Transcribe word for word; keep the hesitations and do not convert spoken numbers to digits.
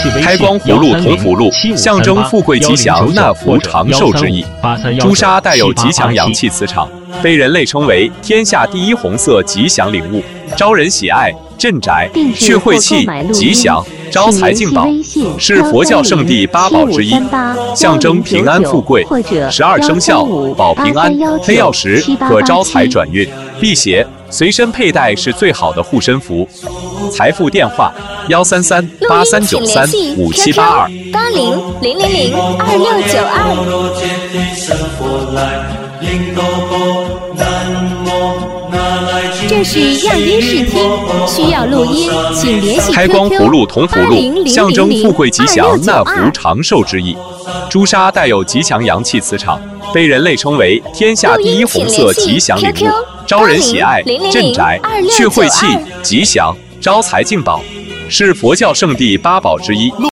开光葫芦铜葫芦，象征富贵吉祥、纳福长寿之意。朱砂带有极强阳气磁场，被人类称为天下第一红色吉祥灵物，招人喜爱、镇宅、去晦气、吉祥、招财进宝，是佛教圣地八宝之一，象征平安富贵。十二生肖保平安，黑曜石可招财转运，辟邪。随身佩戴是最好的护身符。财富电话：幺三三八三九三五七八二八零零零零二六九二。这是样音视听，需要录音，请联系 Q Q 开光葫芦铜葫芦，象征富贵吉祥、纳福长寿之意。朱砂带有极强阳气磁场，被人类称为天下第一红色吉祥灵物，招人喜爱、镇宅、去晦气、吉祥、招财进宝，是佛教圣地八宝之一。